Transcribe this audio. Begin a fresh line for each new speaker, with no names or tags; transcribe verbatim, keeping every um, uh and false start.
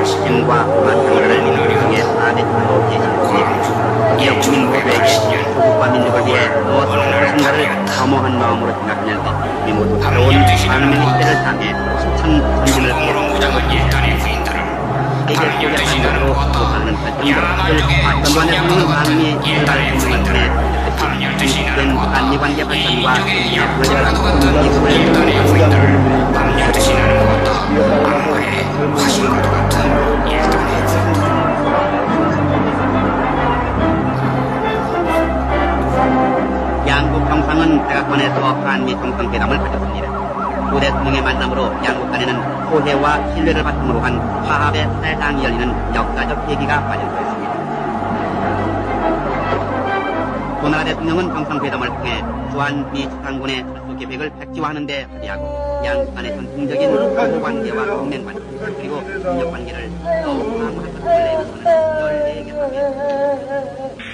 핵심과 만상을 민족의 사대주로 계시는 기업 민족에게 조국과 민족을 위해 무엇을 하신가를 사모한 마음으로 생각하면서 우리 모두 새로운 반민의 시대를 향해 수천 전진을 세계 속의 한국으로 도사하는 발전들을 발전반에 서는 반미의 일가를 통해 된 한미관계 발전과 문제가 이후에
밤열 지나는 것도 암호의 화신과도 같은 일단의
양국 정상은 백악관에서 한미 정상회담을 가졌습니다. 두 대통령의 만남으로 양국 간에는 소해와 신뢰를 바탕으로 한 화합의 사회상이 열리는 역사적 계기가 마련되었습니다. 두 나라 대통령은 정상회담을 통해 주한미 수상군의 철수 계획을 백지화하는 데 합의하고 양국 간의 전통적인 호관계와 동맹관계 그리고 협력관계를 더욱 강화할 것을 내비치는 열네 개 합의였습니다.